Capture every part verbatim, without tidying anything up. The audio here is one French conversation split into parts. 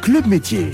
كلوب ميتيي.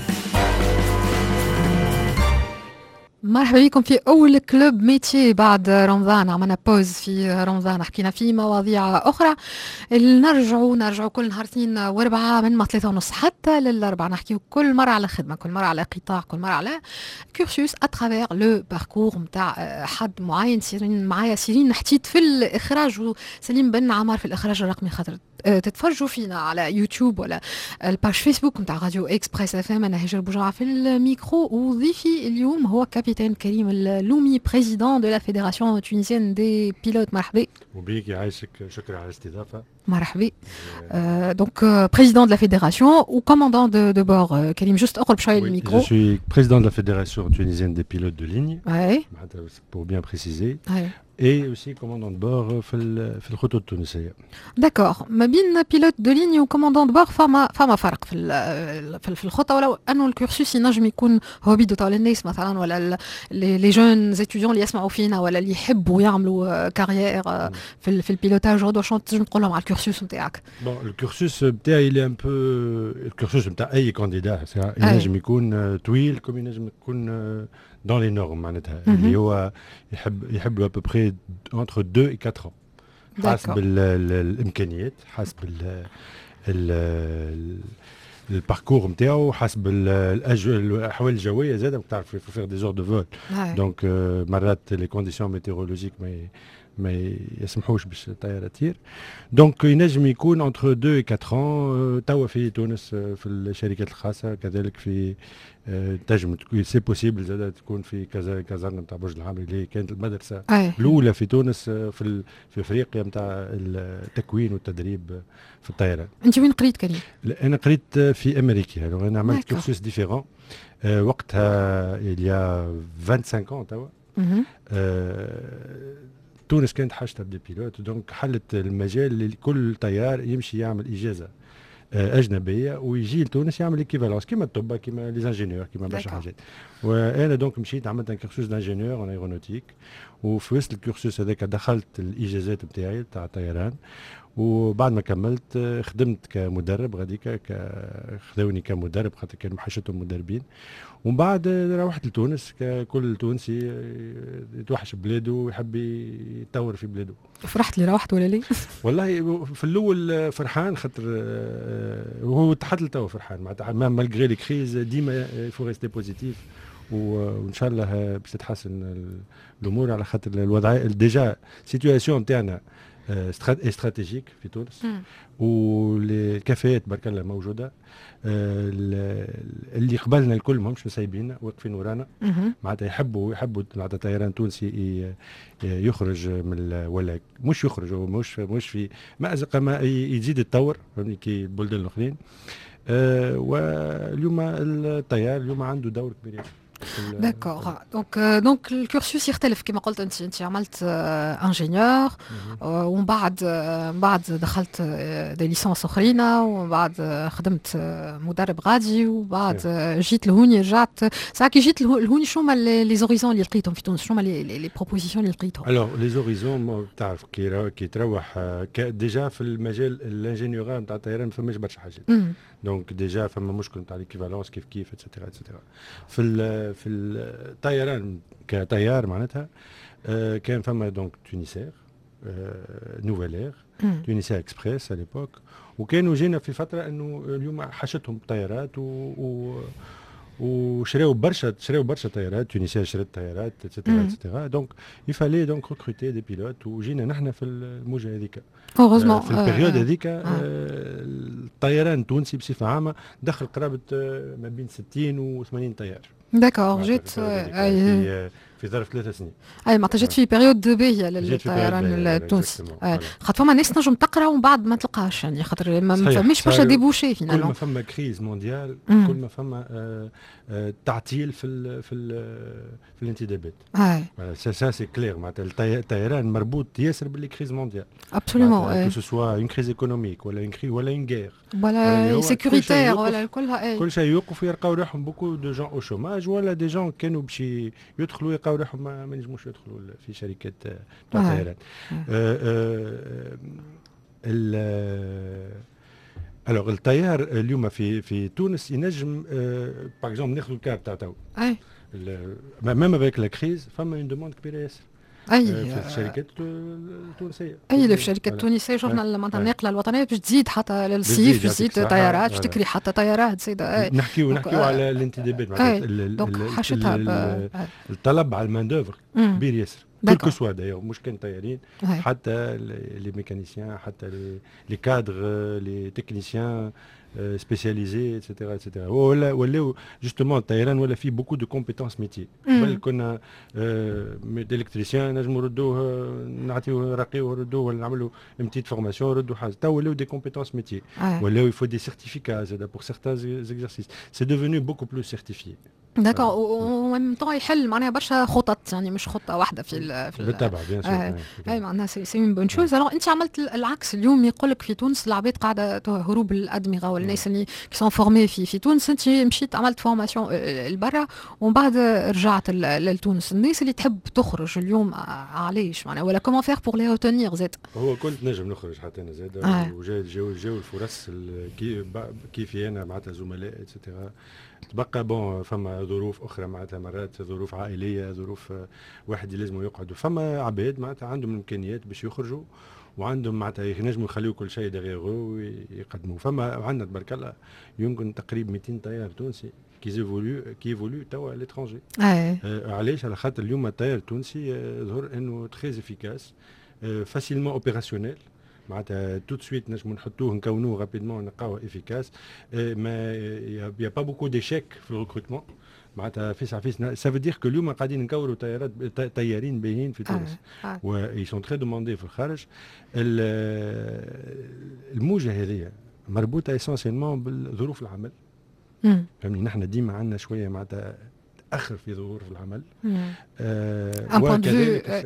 مرحبا بكم في أول كلوب ميتي بعد رمضان. عملنا بوز في رمضان، حكينا في مواضيع أخرى. نرجعوا نرجعوا كل نهار اثنين واربعة من ما ثلاثة ونص حتى للأربعة، نحكيو كل مرة على خدمة، كل مرة على قطاع، كل مرة على كورسوس اترافير لو باركور نتاع حد معين. سيرين معايا سيرين نحتيت في الإخراج وسليم بن عمار في الإخراج الرقمي. خاطر تتفرجوا فينا على يوتيوب ولا الباج فيسبوك نتاع راديو اكسبريس اف ام. انا هجر بوجرع في الميكرو، وضيفي اليوم هو كابتن كريم اللومي بريزيدون دو لا فيدراسيون تونيزيان دي بيلوت. مرحبا وبيك يعيشك، شكرا على الاستضافه. مرحبا. euh, donc euh, président de la fédération ou commandant de, de bord. euh, Karim, juste اقرب شويه Oui, الميكرو. je suis président de la fédération tunisienne des pilotes de ligne, ouais. pour bien préciser, ouais. et aussi commandant de bord في ال- في الخطوط التونسيه. داكور. ما بين بيلوت دو ليني وكوموندون دو بور فما فما فرق في ال- في, ال- في الخطه، ولو انه الكورسوس ينجم يكون هوبي دو تاع الناس مثلا، ولا لي جون ستوديون اللي يسمعوا فينا ولا اللي يحبوا يعملوا كارير في ال- في البيلوتاج. غدوه شنو تنجم تقول لهم على الكورسوس نتاعك؟ Bon, le cursus بتاعي il est un peu le cursus بتاع اي candidat ينجم يكون طويل كما ينجم يكون dans les normes معناتها اللي هو يحب يحب à peu près entre deux et quatre ans حسب ال- ال- الامكانيات، حسب ال ال الباركور نتاعو، حسب ال- الأج- الاحوال الجويه زاده. تعرف في فيغ دي زور دو فول دونك مرات لي كونديسيون ميتيورولوجيك ما ما يسمحوش باش الطياره تطير. دونك ينجم يكون انتر deux et quatre ans. توا في تونس في الشركات الخاصه كذلك في تنجم سي بوسيبل زاد تكون في كذا كازارنا نتاع برج العربي اللي كانت المدرسه الاولى في تونس في في افريقيا نتاع التكوين والتدريب في الطيران. انت وين قريت كريم؟ انا قريت في امريكا، انا عملت كورسوس ديفيرون وقتها il y a vingt-cinq ans توا. تونس كانت حاجتها بدي بيلوت، دونك حلت المجال اللي كل طيار يمشي يعمل اجازه اجنبيه ويجي لتونس يعمل ايكيفالونس كيما الطب كيما لي انجينيور كيما برشا حاجات. وانا دونك مشيت عملت ان كورسوس دانجينيور ان ايرونوتيك، وفي وسط الكورسوس هذاك دخلت الاجازات بتاعي تاع الطيران. وبعد ما كملت خدمت كمدرب غاديكا، خذوني كمدرب خاطر كانوا محشتهم مدربين. ومن بعد روحت لتونس ككل تونسي يتوحش بلاده ويحب يتطور في بلاده. فرحت اللي روحت ولا ليه؟ والله في الاول فرحان خاطر وهو تحت لتو فرحان معناتها مالغري لي كريز ديما فو ريستي بوزيتيف، وان شاء الله باش تتحسن الامور على خاطر الوضعيه ديجا سيتواسيون تاعنا استراتيجيك في تونس، والكفاءات برك الله موجوده. اللي قبلنا الكل ماهمش مسايبيننا واقفين ورانا معناتها يحبوا يحبوا معناتها طيران تونسي يخرج من ولا مش يخرج مش مش في مأزق ما يزيد يتطور كي البلدان الاخرين. أه واليوم الطيار اليوم عنده دور كبير. داكوغ. دونك دونك الكورسوس يختلف كما قلت انت. انت عملت انجينيور ومن بعد من بعد دخلت دي ليسونس اخرين، ومن بعد خدمت مدرب غادي، وبعد جيت لهوني رجعت. ساعه كي جيت لهوني شنو هما لي زوريزون اللي لقيتهم في تونس؟ شنو هما لي بروبوزيسيون اللي لقيتهم؟ الوغ لي زوريزون تعرف كي كي تروح ديجا في المجال الانجينيور نتاع الطيران ما فماش برشا حاجات. دونك ديجا فما مشكل نتاع ليكيفالونس كيف كيف اتسيتيرا اتسيتيرا. في في الطيران كطيار معناتها آه كان فما دونك تونيسير آه نوفيل اير تونيسير اكسبريس على ليبوك، وكانوا جينا في فتره انه اليوم حشتهم طيارات و, و وشراو برشا شراو برشا طيارات. تونسيا شرات طيارات اتسيتيرا اتسيتيرا. دونك يفالي دونك ريكروتي دي بيلوت، وجينا نحن في الموجه هذيك هوغوزمون في البريود هذيك. الطيران التونسي بصفه عامه دخل قرابه ما بين ستين و ثمانين طيار. داكور. جيت في في ظرف ثلاثة سنين. اي ما جيت في بيريود باهيه للطيران التونسي. خاطر فما ناس نجم تقرا ومن بعد ما تلقاش، يعني خاطر ما فماش برشا ديبوشي فينا. كل ما فما كريز مونديال كل ما فما آه آه تعطيل في ال في ال في الانتدابات. سا سا سي كلير معناتها الطيران مربوط ياسر باللي كريز مونديال. ابسوليومون. كو سو سوا اون كريز ايكونوميك ولا اون كريز ولا اون غير ولا سيكوريتير ولا كلها. كل شيء يوقف ويلقاو روحهم بوكو دو جون او شوماج، ولا دي جون كانوا باش يدخلوا يلقاو روحهم ما نجموش يدخلوا في شركات تاع الطيران. الوغ الطيار اليوم في في تونس ينجم باغ اكزومبل ناخذوا الكاب تاع تو اي ميم افيك لا كريز فما اون دوموند كبيره ياسر اي في الشركات التونسيه. اي اللي في الشركات التونسيه شفنا معناتها الناقله الوطنيه باش تزيد حتى للصيف باش تزيد طيارات باش تكري حتى طيارات زايده. نحكيو نحكيو على الانتدابات معناتها الطلب على المان دوفر كبير ياسر كل كو سوا دايوغ مش كان طيارين حتى لي ميكانيسيان حتى لي كادر لي تكنيسيان سبيسياليزي ايتترا ايتترا ولا ولاو جوستومون الطيران ولا فيه بوكو دو كومبيتونس ميتي. قبل كنا الكتريسيان نجموا نردوه نعطيوه نرقيوه نردوه ولا نعملوا بتيت فورماسيون نردوا حاجه تو ولاو دي كومبيتونس ميتي ولاو يفو دي سيرتيفيكا زاد بور سيغتان زيكزارسيس سي ديفونو بوكو بلو سيرتيفيي. داكور وميم طون يحل معناها برشا خطط يعني مش خطه واحده في في بالطبع بيان سور. اي معناها سي اون بون شوز. الوغ انت عملت العكس اليوم يقول لك في تونس العباد قاعده هروب الادمغه والناس اللي كي سون فورمي في في تونس انت مشيت عملت فورماسيون لبرا ومن بعد رجعت لتونس. الناس اللي تحب تخرج اليوم علاش معناها ولا كومون فير بور لي روتونير زاد؟ هو كنت نجم نخرج حتى انا زاد وجاو جاو جاو الفرص كيفي انا معناتها زملاء ايتترا. تبقى بون فما ظروف اخرى معناتها مرات ظروف عائليه ظروف واحد لازم يقعدوا فما عباد معناتها عندهم الامكانيات باش يخرجوا وعندهم معناتها ينجموا يخليوا كل شيء دغيغو ويقدموا. فما عندنا تبارك الله يمكن تقريبا مئتين طيار تونسي كي ايفولو كي ايفولو توا على ليترونجي. آه علاش؟ على خاطر اليوم الطيار التونسي ظهر انه تري افيكاس فاسيلمون اوبيراسيونيل معناتها تو سويت نجمو نحطوه نكونوه رابيدمون نلقاوه افيكاس. ما يا با بوكو ديشيك في الريكروتمون معناتها فيس على فيس. سا فو دير كو اليوم قاعدين نكوروا طيارات طيارين باهيين في تونس و اي سون تري دوموندي في الخارج. الموجه هذه مربوطه اسونسيلمون بالظروف العمل. فهمني نحن ديما عندنا شويه معناتها تاخر في ظهور في العمل آه وكذلك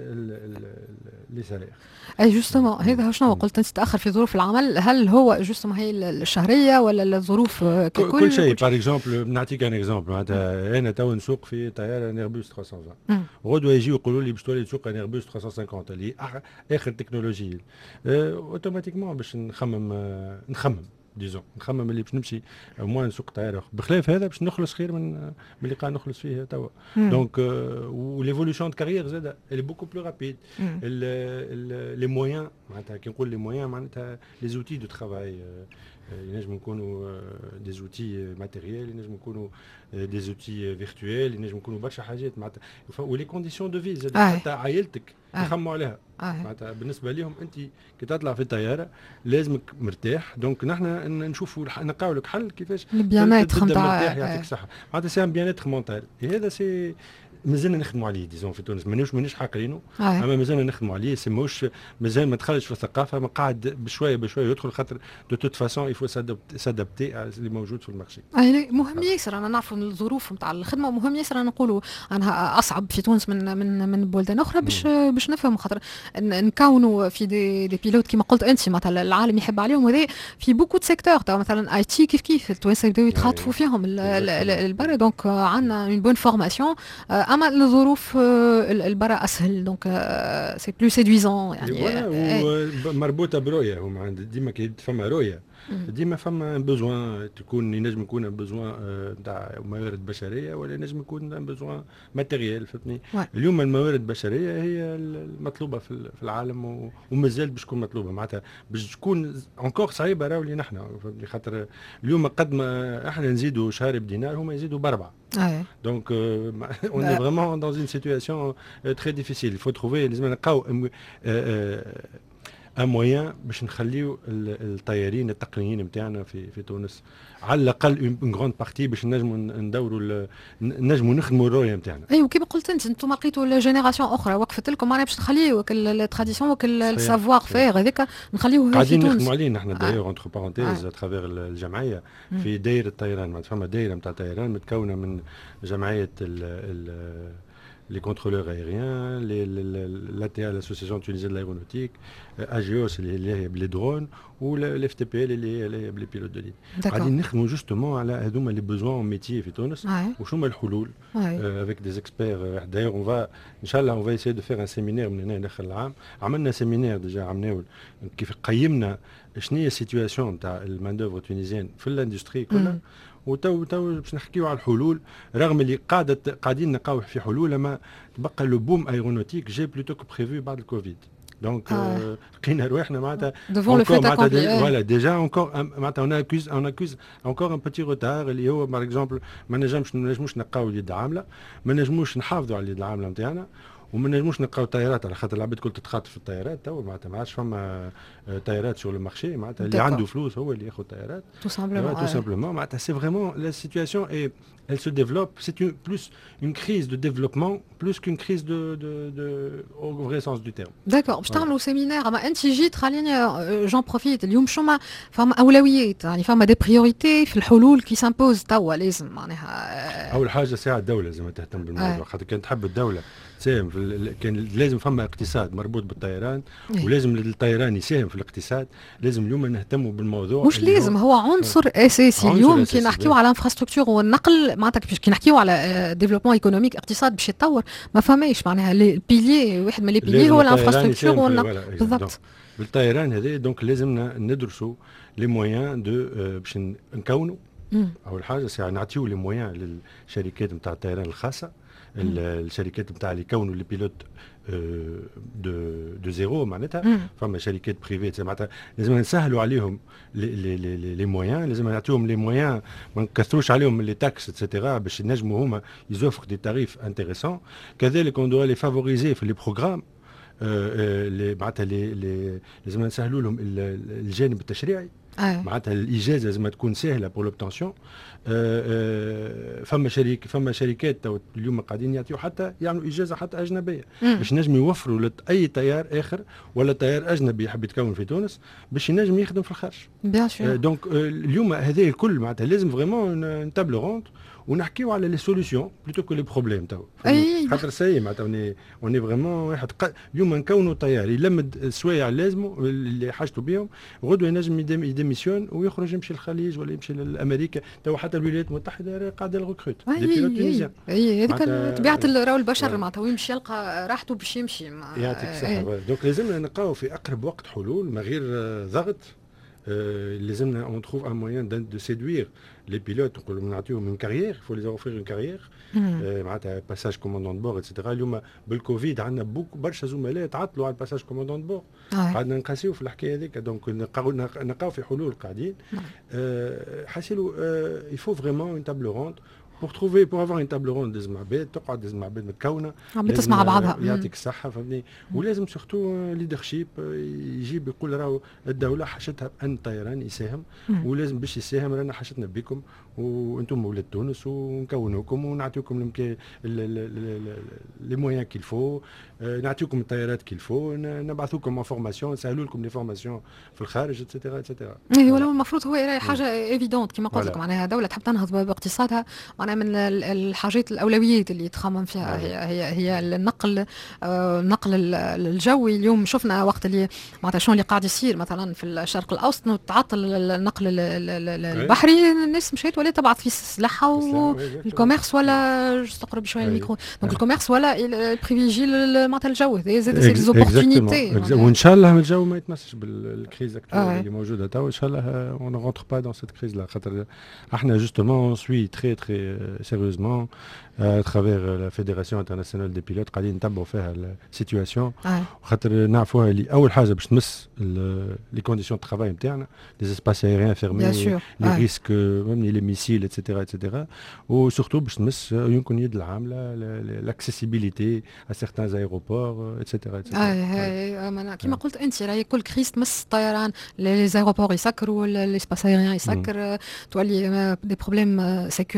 لي سالير. اي جوستومون هذا شنو قلت انت تاخر في ظروف العمل؟ هل هو جوستومون هي الشهريه ولا الظروف ككل؟ كل شيء. باغ اكزومبل نعطيك ان اكزومبل معناتها انا تو نسوق في طياره ايربوس ثلاثمية وعشرين غدوه يجيو يقولوا لي باش تولي تسوق ايربوس ثلاثمية وخمسين اللي اخر تكنولوجي اوتوماتيكمون باش نخمم نخمم ديزون نخمم اللي باش نمشي موان نسوق طياره بخلاف هذا باش نخلص خير من من اللي قاعد نخلص فيه توا. دونك وليفولوشن دو كارير زاد اللي بوكو بلو رابيد. لي مويان معناتها كي نقول لي مويان معناتها لي زوتي دو ترافاي ينجم يكونوا دي زوتي ماتيريال ينجم يكونوا دي زوتي فيرتويل ينجم يكونوا برشا حاجات معناتها ولي كونديسيون دو في زاد حتى عائلتك يخموا عليها معناتها بالنسبه لهم انت كي تطلع في الطياره لازمك مرتاح. دونك نحن نشوفوا نلقاو لك حل كيفاش البيانات مرتاح يعطيك الصحه معناتها سي ان بيانات مونتال. هذا سي مازلنا نخدموا عليه ديزون في تونس مانيش مانيش حاقرينه اما مازلنا نخدموا عليه. سي موش مازال ما دخلش في الثقافه ما قاعد بشويه بشويه يدخل خاطر دو توت فاسون يفو سادابتي على اللي موجود في المارشي. يعني مهم ياسر انا نعرفوا الظروف نتاع الخدمه مهم ياسر انا نقولوا انها اصعب في تونس من من من بلدان اخرى باش باش نفهموا خاطر نكونوا في دي دي بيلوت كما قلت انت مثلا العالم يحب عليهم وهذا في بوكو دو سيكتور تاع مثلا اي تي كيف كيف التوانسه يبداو يتخاطفوا فيهم البرا. دونك عندنا اون بون فورماسيون اما الظروف البرا اسهل دونك سي بلو سيدويزون يعني مربوطه برؤيه. هما ديما كي فما رؤيه ديما فما بوزوان تكون ينجم يكون بوزوان نتاع موارد بشريه ولا ينجم يكون بوزوان ماتيريال فهمتني. اليوم الموارد البشريه هي المطلوبه في العالم ومازال باش تكون مطلوبه معناتها باش تكون انكور صعيبه راهو اللي نحن فهمتني خاطر اليوم قد ما احنا نزيدوا شهر بدينار هما يزيدوا باربعه. دونك اون اي فريمون دون اون سيتوياسيون تري ديفيسيل. faut trouver لازم نلقاو ان مويان باش نخليو الطيارين التقنيين نتاعنا في في تونس على الاقل اون غروند بارتي باش نجموا ندوروا نجموا نخدموا الرؤيه نتاعنا. ايوا كيما قلت انت انتم لقيتوا جينيراسيون اخرى وقفت لكم معناها باش تخليوا التراديسيون والسافوار فير هذاك نخليوه في تونس. قاعدين نخدموا عليه نحن داير اونتر بارونتيز اترافير الجمعيه في دايره الطيران. فما دايره نتاع الطيران متكونه من جمعيه ال les contrôleurs aériens, l'A T A, l'Association tunisienne de l'aéronautique, A G O, c'est les, les, les drones, والاف تي بي ال اللي هي لي بيلوت دو لين. قاعدين نخدموا جوستومون على هذوما لي بوزوان ميتيي في تونس وشو هما الحلول افيك دي اكسبير. دايوغ اون فا ان شاء الله اون فا ايسيي دو فير ان سيمينير من هنا لاخر العام. عملنا سيمينير ديجا عملناه كيف قيمنا شنو هي السيتواسيون تاع المان دوفر تونيزيان في الاندستري كلها وتو تو باش نحكيو على الحلول رغم اللي قاعده قاعدين نلقاو في حلول اما تبقى لو بوم ايرونوتيك جي بلوتو كو بريفو بعد الكوفيد. دونك لقينا رواحنا معناتها devant le fait accompli. Voilà, déjà encore معناتها on accuse on accuse encore un petit retard اللي هو باغ اكزومبل ما نجمش ما نجموش نلقاو اليد العامله، ما نجموش نحافظوا على اليد العامله نتاعنا، وما نجموش نلقاو طيارات على خاطر العباد كل تتخاطف في الطيارات تو معناتها ما عادش فما طيارات سور لو مارشي معناتها اللي عنده فلوس هو اللي ياخذ طيارات. Tout simplement. Tout simplement معناتها c'est vraiment la situation et elle se développe, c'est une, plus une crise de développement plus qu'une crise de, de, de, au vrai sens du terme. D'accord. باش تعملوا سيمينار اما انت جيت خليني جون بروفيت اليوم شوما فما اولويات يعني فما دي بريوريتي في الحلول كي سامبوز توا لازم معناها اول حاجه ساعه الدوله لازم تهتم بالموضوع خاطر كان تحب الدوله تساهم في ال... كان لازم فما اقتصاد مربوط بالطيران ولازم الطيران يساهم في الاقتصاد. لازم اليوم نهتموا بالموضوع مش لازم هو عنصر اساسي اليوم كي نحكيو على انفراستركتور والنقل معناتها كي نحكيو على ديفلوبمون ايكونوميك اقتصاد باش يتطور ما فماش معناها البيلي واحد من لي بيلي هو الانفراستركتور والنقل بالضبط. بالطيران هذا دونك لازمنا ندرسوا لي مويان دو باش نكونوا اول حاجه سي نعطيو لي مويان للشركات نتاع الطيران الخاصه الشركات نتاع اللي يكونوا لي بيلوت دو دو زيرو معناتها فما شركات بريفي معناتها لازم نسهلوا عليهم لي لي لي لي مويان لازم نعطيهم لي مويان ما نكثروش عليهم لي تاكس اتسيتيرا باش ينجموا هما يزوفروا دي تاريف انتريسون. كذلك اون دو لي فافوريزي في لي بروغرام اللي معناتها لي لازم نسهلوا لهم الجانب التشريعي معناتها الاجازه لازم تكون سهله بور لوبتونسيون. فما شركه فما شركات اليوم قاعدين يعطيو حتى يعملوا اجازه حتى اجنبيه باش نجم يوفروا لاي طيار اخر ولا طيار اجنبي يحب يتكون في تونس باش ينجم يخدم في الخارج. بيان سور. دونك اليوم هذا الكل معناتها لازم فريمون نتابلو روند ونحكيو على لي سوليسيون بلوتو كو لي بروبليم تو خاطر سي معناتها اوني اوني فريمون واحد اليوم نكونوا طيار يلمد السوايع اللازمه اللي حاجته بهم غدوه ينجم يديميسيون ويخرج يمشي للخليج ولا يمشي لامريكا. تو حتى الولايات المتحده قاعده الريكروت دي بيلوت تونيزيان. اي هذيك طبيعه راهو البشر معناتها وين يمشي يلقى راحته باش يمشي. يعطيك الصحه. دونك لازمنا نلقاو في اقرب وقت حلول من غير ضغط. لازمنا اون تروف ان موين دو سيدوير لي بيلوت نقولوا نعطيوهم من كارير فو لي اوفير اون كارير معناتها باساج كوموندون بور اتسيتيرا. اليوم بالكوفيد عندنا بوك برشا زملاء تعطلوا على الباساج كوموندون بور قعدنا نقاسيو في الحكايه هذيك. دونك نلقاو في حلول قاعدين حاسيلو يفو فريمون اون تابل روند pour trouver pour avoir une table ronde لازم عباد تقعد لازم عباد متكونه عم تسمع بعضها يعطيك الصحه فهمني. ولازم سورتو ليدرشيب يجيب يقول راهو الدوله حشتها بان الطيران يساهم ولازم باش يساهم رانا حشتنا بكم وانتم ولاد تونس ونكونوكم ونعطيوكم لي مويان كيل فو نعطيوكم الطيارات كيل فو نبعثوكم انفورماسيون نسهلوا لكم لي فورماسيون في الخارج اتسيتيرا اتسيتيرا. اي ولو المفروض هو حاجه ايفيدونت كما قلت لك معناها دوله تحب تنهض باقتصادها معناها من الحاجات الاولويات اللي تخمم فيها هي هي هي النقل النقل الجوي. اليوم شفنا وقت اللي معناتها شلون اللي قاعد يصير مثلا في الشرق الاوسط تعطل النقل البحري الناس مشيت ولا تبعث في سلاحها والكوميرس ولا تقرب شويه الميكرو دونك الكوميرس ولا بريفيجي معناتها الجو هذا زاد سي زوبورتونيتي وان شاء الله الجو ما يتمسش بالكريز اللي موجوده تو ان شاء الله اون رونتر با دون سيت كريز لا خاطر احنا جوستومون سوي تري تري sérieusement à travers la Fédération internationale des pilotes قاعدين نتبعوا فيها السيتواسيون خاطر نعرفوها اللي اول حاجه باش تمس لي كونديسيون دو ترافاي نتاعنا لي اسباس ايريان فيرمي لي ريسك ميمني لي ميسيل اتسيتيرا اتسيتيرا وسورتو باش تمس يمكن يد العامله لاكسيسيبيليتي ا سيغتان ايروبور اتسيتيرا اتسيتيرا. كما قلت انت راهي كل كريس تمس الطيران لي ايروبور يسكروا لي اسباس ايريان يسكر تولي دي بروبليم سيكوريتير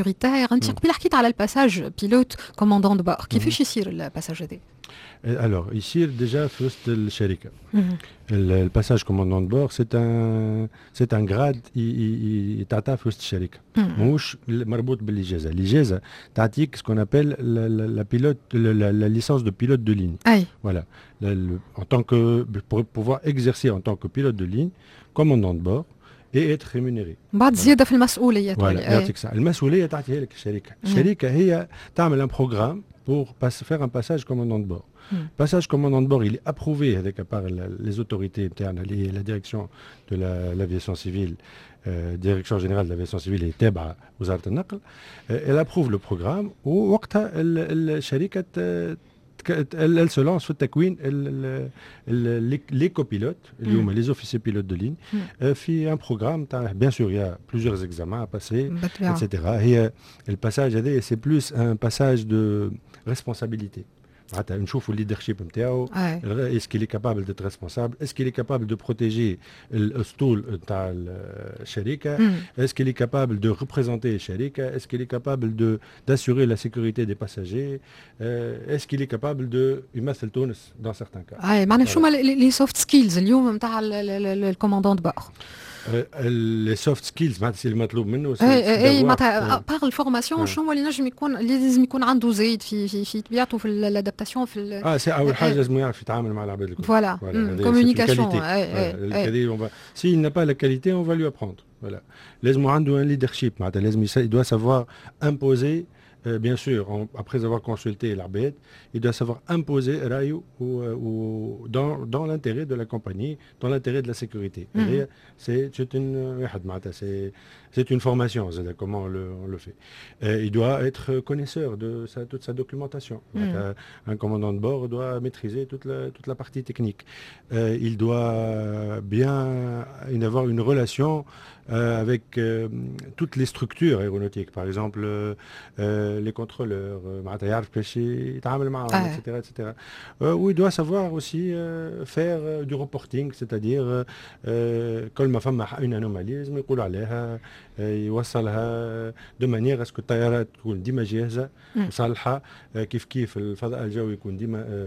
طاير انت قبل حكيت على الباساج بيلوت كوموندون دو بار كيفاش يصير الباساج هذا؟ Alors, ici, déjà, first le sharika. Le passage commandant de bord, c'est un, c'est un grade, il t'attend first sharika. Mouche, marbout b'l'ijaza. L'ijaza, t'attique ce qu'on appelle la, la, la pilote, la, la, la licence de pilote de ligne. Aïe. Voilà. Le, le, en tant que, pour pouvoir exercer en tant que pilote de ligne, commandant de bord, et être rémunéré. بعد زيادة في المسؤولية. Voilà, يعطيك ça. المسؤولية تعطيها لك الشركة. الشركة هي تعمل un programme pour passer, faire un passage commandant de bord. Le mm. passage commandant de bord, il est approuvé avec, par la, les autorités internes, les, la direction de la, l'aviation civile, euh, direction générale de l'aviation civile et تابعة وزارة النقل. Elle approuve le programme ووقتها الشركة elle, elle se lance في التكوين les copilotes, mm. les officiers pilotes de ligne, mm. euh, في un programme. Bien sûr, il y a plusieurs examens à passer, et cetera. Et, le passage, c'est plus un passage de responsabilité. نشوف الليدرشيب نتاعو est-ce qu'il est capable d'être responsable, est-ce qu'il est capable de protéger الاسطول نتاع الشركه, est-ce qu'il est capable de représenter الشركه, est-ce qu'il est capable de d'assurer la sécurité des passagers, euh, est-ce qu'il est capable de يمثل تونس dans certains cas. اي معناها شو لي سوفت سكيلز اليوم نتاع الكوماندون دو بور؟ les soft skills معناتها اللي مطلوب منه اي اي معناتها باغ الفورماسيون شنو اللي نجم يكون اللي لازم يكون عنده زايد في في في طبيعته في الادابتاسيون في اه سي اول حاجه لازم يعرف يتعامل مع العباد الكل. فوالا كومونيكاسيون. s'il n'a pas la qualité on va lui apprendre. Voilà, لازم عنده un leadership معناتها لازم il doit savoir imposer. Euh, bien sûr, on, après avoir consulté l'Arbet, il doit savoir imposer Rayo ou, ou, dans, dans l'intérêt de la compagnie, dans l'intérêt de la sécurité. Mm-hmm. C'est, c'est, une, c'est, c'est une formation, c'est comment on le, on le fait. Et il doit être connaisseur de sa, toute sa documentation. Mm-hmm. Un commandant de bord doit maîtriser toute la, toute la partie technique. Euh, il doit bien avoir une relation euh, avec euh, toutes les structures aéronautiques. Par exemple, euh, les contrôleurs, et cetera, et cetera. Euh, où il doit savoir aussi euh, faire euh, du reporting, c'est-à-dire كل ما فما une anomalie لازم يقول عليها يوصلها de manière à ce que الطيارات تكون ديما جاهزة مصالحة كيف كيف الفضاء الجوي يكون ديما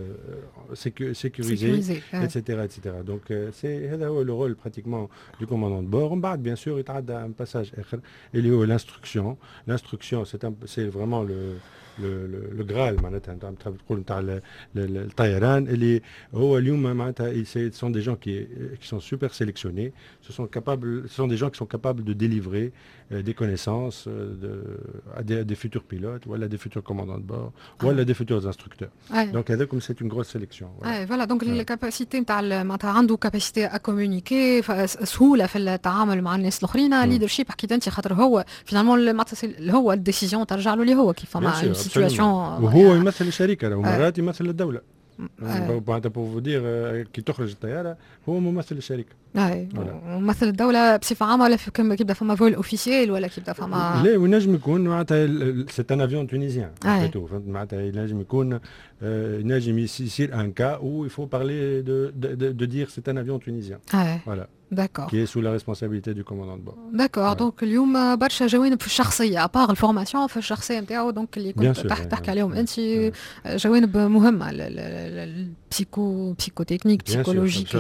sécurisé, et cetera, et cetera. Donc c'est هذا هو le rôle pratiquement du commandant de bord. On بعد bien sûr يتعدى un passage آخر اللي هو l'instruction. L'instruction c'est un, c'est vraiment le le le, le graal معناتها نتاع تقول نتاع الطيران اللي هو اليوم معناتها ce sont des gens qui qui sont super sélectionnés, ce sont capables, ce sont des gens qui sont capables de délivrer euh, des connaissances euh, de, à, des, à des futurs pilotes ou à des futurs commandants de bord ou à des futurs instructeurs. Ouais. Donc comme c'est une grosse sélection. Voilà, ouais, voilà donc ouais. الكاباسيتي نتاع معناتها عنده كاباسيتي ا كومونيكي سهوله في التعامل مع الناس الاخرين. ليدرشيب حكيت انت خاطر هو فينالمون معناتها هو الديسيجن ترجع له اللي هو كيف ما سيتواسيون وهو يمثل الشركه ومرات يمثل الدوله. معناتها بو دير كي تخرج الطياره هو ممثل الشركه. اي ممثل الدوله بصفه عامه ولا كيما كيبدا فما فول اوفيسيال ولا كيبدا فما لا وينجم يكون معناتها سي ان افيون تونيزيان فهمت معناتها ينجم يكون ينجم يصير ان كا او il faut parler de de de dire c'est un avion tunisien. Voilà. D'accord. Qui est sous la responsabilité du commandant de bord. D'accord. Ouais. Donc اليوم برشا جوانب في الشخصيه ابار الفورماسيون في الشخصيه نتاعو دونك اللي كنت تحكي عليهم انت جوانب مهمه البسيكو بسيكوتكنيك بسيكولوجيك.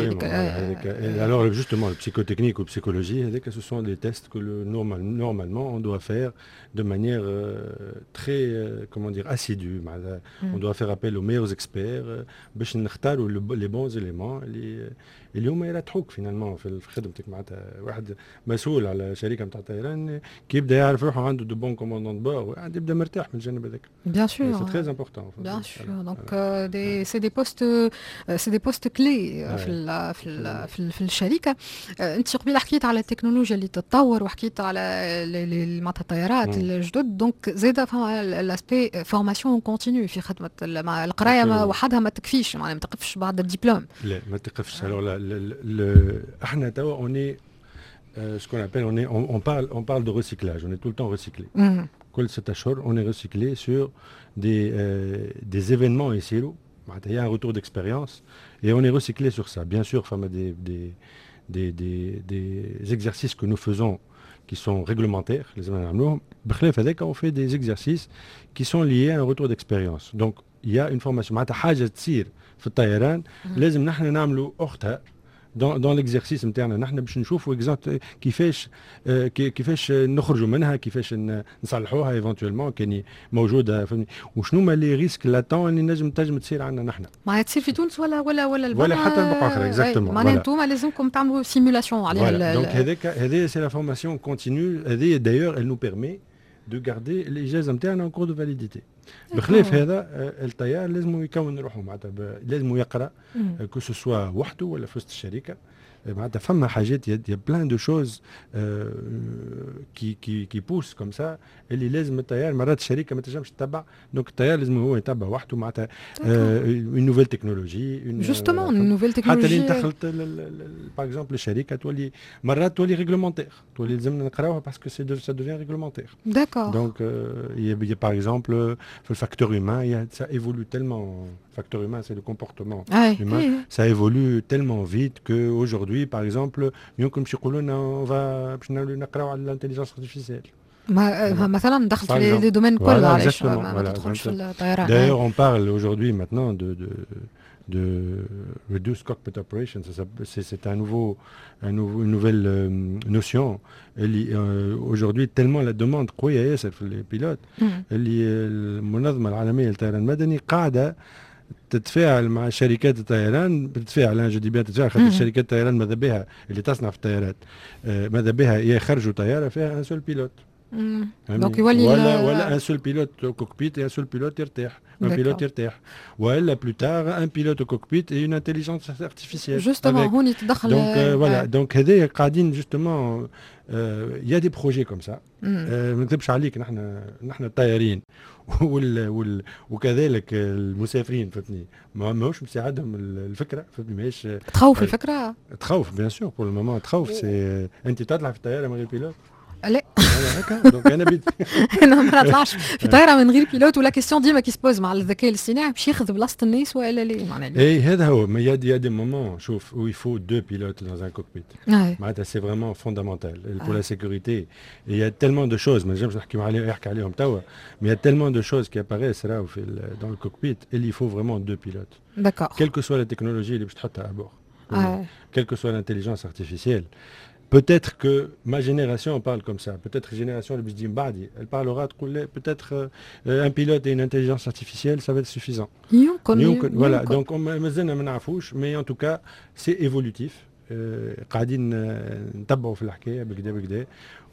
Alors justement le psychotechnique ou psychologie ce sont des tests que le normal, normalement on doit faire de manière euh, très euh, comment dire assidue. Mm. On doit faire appel aux meilleurs experts باش نختاروا les bons éléments اللي اليوم يرتحوك finalement في خدمتك معناتها واحد مسؤول على شركه نتاع طيران كي يبدا يعرف روحه عنده دو بون كوموندون بور يبدا مرتاح من الجانب هذاك. Bien sûr. C'est très important. Bien sûr. Donc euh, des, c'est des postes euh, c'est des postes clés euh, في ال في ال في, ال في الشركه. انت قبيله حكيت على التكنولوجيا اللي تتطور وحكيت على معناتها الطيارات الجدد دونك زاده فما الاسبي فورماسيون كونتينيو في خدمه القرايه وحدها ما تكفيش معناها ما تقفش بعد الدبلوم. لا ما تقفش. alors le احنا توا on est euh, ce qu'on appelle on est on, on parle on parle de recyclage, on est tout le temps recyclé. كل ستة أشهر on est recyclé sur des euh, des événements يصيروا معناتها il y a un retour d'expérience et on est recyclé sur ça. Bien sûr فما des des des des des exercices que nous faisons qui sont réglementaires, les بخلاف هذاك on fait des exercices qui sont liés à un retour d'expérience. Donc il y a une formation معناتها حاجة تصير في الطيران لازم نحن نعملوا أختها dans dans l'exercice نتاعنا نحن باش نشوفوا اكزاكت كيفاش آه كيفاش نخرجوا منها كيفاش نصلحوها ايفونتويلمون كان موجوده وشنو ما لي ريسك لاتون اللي نجم تنجم تصير عندنا نحن ما تصير في تونس ولا ولا ولا البنا ولا حتى البقعه اخرى اكزاكتومون معناها انتوما لازمكم تعملوا سيمولاسيون عليها دونك هذاك هذه سي لا فورماسيون كونتينيو هذه دايور elle nous permet de garder الاجازه نتاعنا en cours de validité. بخلاف هذا الطيار لازم يكون روحه معناتها لازم يقرا كو سو سوا وحده ولا في وسط الشركه معناتها فما حاجات يا بلان دو شوز كي كي كي بوس كوم سا اللي لازم الطيار مرات الشركه ما تنجمش تتبع دونك الطيار لازم هو يتبع وحده معناتها اون نوفيل تكنولوجي جوستومون اون نوفيل تكنولوجي حتى اللي دخلت باغ اكزومبل الشركه تولي مرات تولي ريغلومونتير تولي لازمنا نقراوها باسكو سي سا دوفيان ريغلومونتير داكور دونك باغ اكزومبل في الفاكتور humain ça évolue tellement facteur humain c'est le comportement ah, humain oui. Ça évolue tellement vite que aujourd'hui par exemple يمكن باش يقولوا لنا on va باش نقراو على l'intelligence artificielle مثلا دخلت في لي دومين كلها علاش ما تدخلش في الطيران. D'ailleurs on parle aujourd'hui maintenant de de de reduced cockpit operation, c'est, c'est un nouveau, un nouveau, une nouvelle euh, notion. اللي euh, aujourd'hui tellement la demande قوية ياسر في البيلوت اللي المنظمة العالمية للطيران المدني قاعدة تتفاعل مع شركات الطيران بتتفاعل انا جدي بها تتفاعل خاطر شركات الطيران ماذا بها اللي تصنع في الطيارات آه ماذا بها يخرجوا طيارة فيها ان سول بيلوت دونك يولي ولا ولا ان سول بيلوت كوكبيت ان سول بيلوت يرتاح un pilote يرتاح ولا plus tard un pilote au cockpit et une intelligence artificielle justement هون يتدخل donc euh, voilà euh, donc هذا قاعدين justement il y a des projets comme ça ما نكذبش عليك نحن نحن الطيارين وال وال وكذلك المسافرين فهمتني ما ماهوش مساعدهم الفكره فهمتني ماهيش تخوف الفكره تخوف بيان سور بور المومون تخوف سي انت تطلع في الطياره من غير بيلوت لا هكا دونك انا بدي انا ما نطلعش في طياره من غير بيلوت ولا كيستيون ديما كي سبوز مع الذكاء الاصطناعي باش ياخذ بلاصه الناس ولا لا معناها اي هذا هو ما يا دي مومون شوف où il faut deux pilotes dans un cockpit معناتها سي فريمون فوندامونتال pour la sécurité il y a tellement de choses ما نجمش نحكيو عليهم يحكي عليهم توا mais il y a tellement de choses qui apparaissent راهو في dans le cockpit il faut vraiment deux pilotes d'accord quelle que soit la technologie اللي باش تحطها à bord quelle que soit l'intelligence artificielle. Peut-être que ma génération parle comme ça. Peut-être la génération le Bjdim Badi, elle parlera de peut-être euh, un pilote et une intelligence artificielle, ça va être suffisant. يمكن يمكن voilà, donc on مازلنا ما نعرفوش, mais en tout cas c'est évolutif. قاعدين نتبعوا في الحكايه بكدا بكدا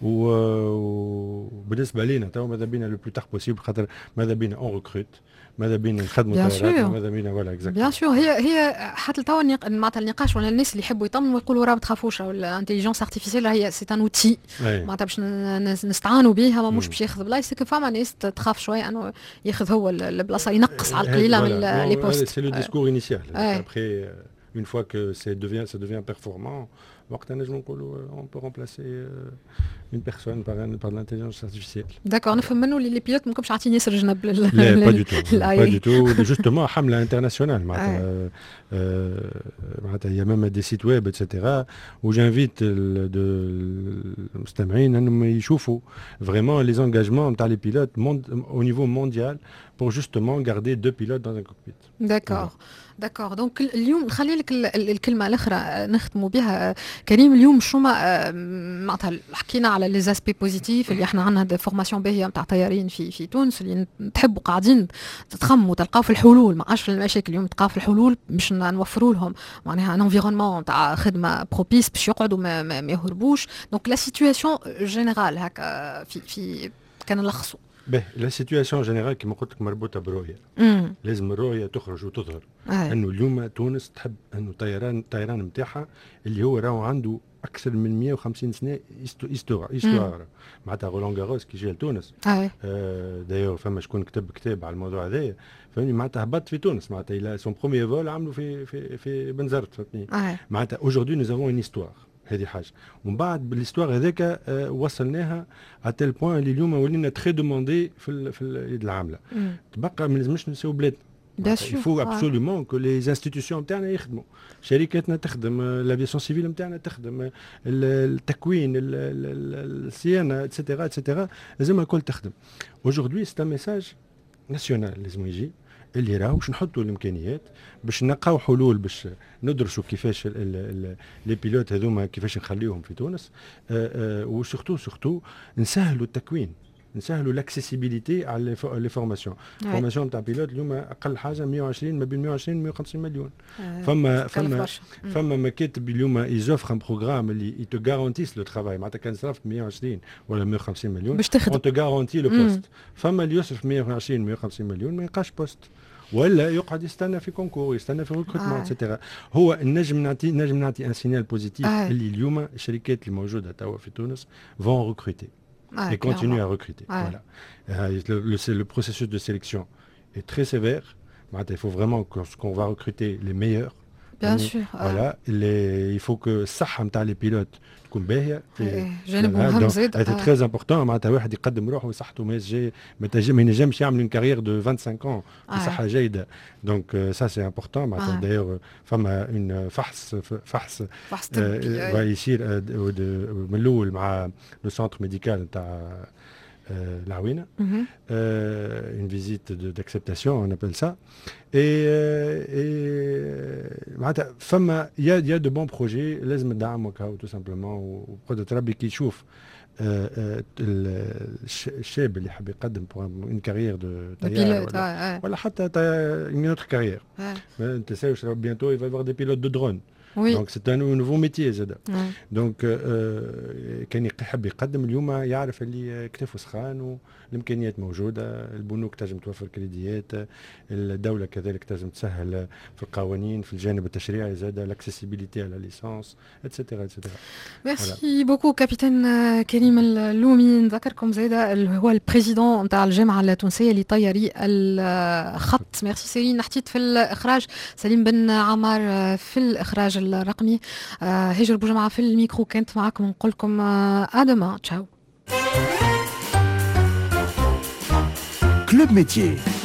وبالنسبه لينا تو ماذا بينا لو بلو تار بوسيبل خاطر ماذا بينا اون ريكروت ماذا بينا نخدموا طيارات ماذا بينا ولا اكزاكت بيان سور هي هي حتى توا معناتها النقاش ولا الناس اللي يحبوا يطمنوا ويقولوا راه ما تخافوش الانتيليجنس ارتيفيسيال هي سي ان اوتي معناتها باش نستعانوا بها ما مش باش ياخذ بلايص فما ناس تخاف شويه انه ياخذ هو البلاصه ينقص على القليله من لي بوست سي لو ديسكور انيسيال ابري une fois que ça devient, ça devient performant, on peut remplacer une personne par, un, par de l'intelligence artificielle. D'accord, نفهم منه اللي البيلوت ممكنش عاطين ياسر جنب لا pas du tout, pas du tout. Justement, حملة internationale. معناتها معناتها il y a même des sites web et cetera où j'invite المستمعين انهم يشوفوا vraiment les engagements نتاع les pilotes au niveau mondial pour justement garder deux pilotes dans un cockpit. D'accord. داكور دونك اليوم نخلي لك الكلمه الاخرى نختموا بها كريم. اليوم شو ما معناتها حكينا على لي زاسبي بوزيتيف اللي احنا عندنا دي فورماسيون باهيه نتاع طيارين في في تونس اللي تحبوا قاعدين تتخموا تلقاو في الحلول ما عادش في المشاكل اليوم تلقاو في الحلول باش نوفروا لهم معناها ان انفيرونمون تاع خدمه بروبيس باش يقعدوا ما, ما, ما يهربوش. دونك لا سيتوياسيون جينيرال هكا في في كان نلخصوا باهي لا سيتوياسيون جينيرال كما قلت لك مربوطه برؤيه لازم الرؤيه تخرج وتظهر انه اليوم تونس تحب انه طيران الطيران نتاعها اللي هو راهو عنده اكثر من مئة وخمسين سنه استوار استوار معناتها رولان غاروس كي جا لتونس آه دايور فما شكون كتب كتاب على الموضوع هذايا فهمني معناتها هبط في تونس معناتها الى سون بروميير فول عملوا في في في بنزرت فهمتني معناتها اوجوردي نو افون اون استوار هذه حاجه ومن بعد بالاستوار هذاك آه وصلناها اتل بوين اللي اليوم ولينا تري دوموندي في ال في اليد العامله تبقى ما لازمش نساو بلادنا Bien sûr. Il faut absolument ouais. que les institutions نتاعنا يخدموا. شركاتنا تخدم، l'aviation civile نتاعنا تخدم، التكوين، الصيانة etc etc لازم الكل تخدم. Aujourd'hui c'est un message national لازم يجي اللي راهو باش نحطوا الامكانيات باش نلقاو حلول باش ندرسوا كيفاش لي بيلوت هذوما كيفاش نخليوهم في تونس، وسورتو سورتو نسهلوا التكوين، نسهلوا لاكسيسيبيليتي على لي فورماسيون. فورماسيون تاع بيلوت اليوم اقل حاجه مية وعشرين، ما بين مية وعشرين و مية وخمسين مليون. فما فما فما مكاتب اليوم يزوفر ان بروغرام اللي يتو غارونتيس لو ترافاي، معناتها كان صرفت مية وعشرين ولا مية وخمسين مليون اون تو غارونتي لو بوست. فما اللي يصرف مية وعشرين مية وخمسين مليون ما يلقاش بوست، ولا يقعد يستنى في كونكور، يستنى في ريكروتمون اتسيتيرا. هو النجم نعطي نجم نعطي ان سينيال بوزيتيف اللي اليوم الشركات اللي موجوده توا في تونس فون ريكروتي Ah, et continue à recruter. Ouais. Voilà. Euh, le, le, le processus de sélection est très sévère. Il faut vraiment qu'on, qu'on va recruter les meilleurs. Bien Donc, sûr. Voilà. Ouais. Les, il faut que ça, les pilotes, تكون باهيه. جانب مهم زيد. C'est très important. معناتها واحد يقدم روحه وصحته ما يجي ما ينجمش يعمل une carrière de vingt-cinq ans بصحة جيدة. Donc ça c'est important. معناتها d'ailleurs فما une فحص فحص يصير من الأول مع le centre médical نتاع العوينة. Une visite d'acceptation, on appelle ça. Et, معناتها فما il y a il y a de bons projets لازم ندعموا tout simplement. وقدرة ربي كي يشوف الشاب اللي حاب يقدم pour une carrière de طيار ولا, ولا حتى une autre carrière. ما تنساوش bientôt il va y avoir des pilotes de drones. Oui. Donc c'est un nouveau métier زاد. Donc كان يحب يقدم اليوم يعرف اللي كتافه سخان والامكانيات موجوده، البنوك تنجم توفر كريديات، الدوله كذلك تنجم تسهل في القوانين في الجانب التشريعي زاد l'accessibilité à la licence اتسيتيرا اتسيتيرا. ميرسي بوكو كابتن كريم اللومي. نذكركم زاد هو البريزيدون نتاع الجامعه التونسيه لطياري الخط. ميرسي سيرين حتيت في الاخراج، سليم بن عمار في الاخراج الرقمي، هجر بوجمعة في الميكرو كانت معكم، نقول لكم ادما تشاو. كلوب ميتيي